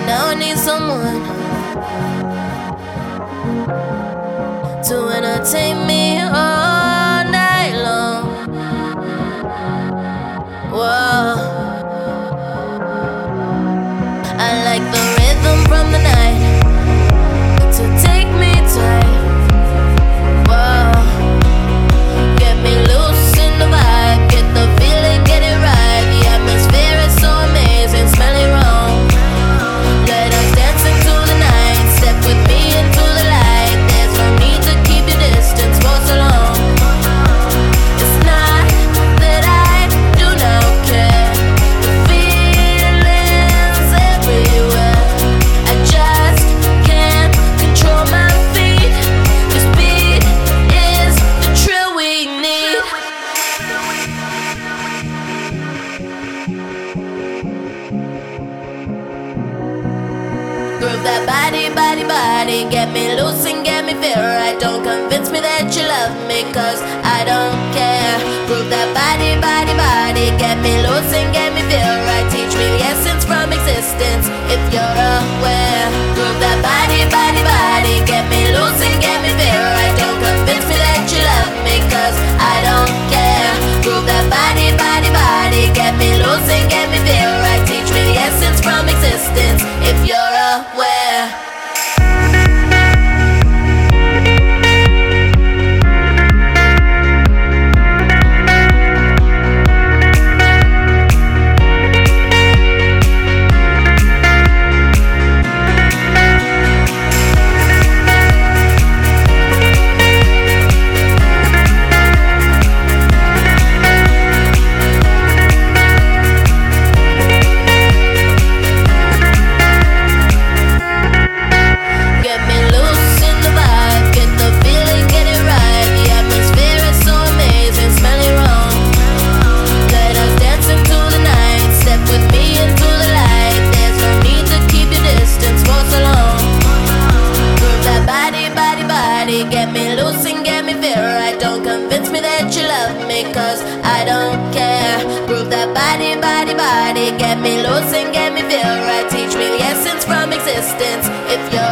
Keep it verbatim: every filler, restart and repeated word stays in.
now I need someone to entertain me all night long. Whoa, I like the rhythm from the night to take me tight. Whoa, get me loose in the vibe, get the feeling, get it right. The atmosphere is so amazing, smelling wrong. Let us dance into the night, step with me into the light. There's no need to keep your distance for so long. It's not that I do not care, the feeling's everywhere. I just can't control my feet. This beat is the thrill we need. Groove that body, body, body. Get me loose and get me feel right. Don't convince me that you love me, cause I don't care. Groove that body, body, body. Get me loose and get me feel right. Teach me the essence from existence, if you're aware. Groove that body, body, body. Get me loose and get me feel right. Don't convince me that you love me, cause I don't care. Groove that body, body, body. Get me loose and get me feel right. Teach me the essence from existence, if you're aware. Get me loose and get me feel right. Don't convince me that you love me, cause I don't care. Groove that body, body, body. Get me loose and get me feel right. Teach me the essence from existence, if you're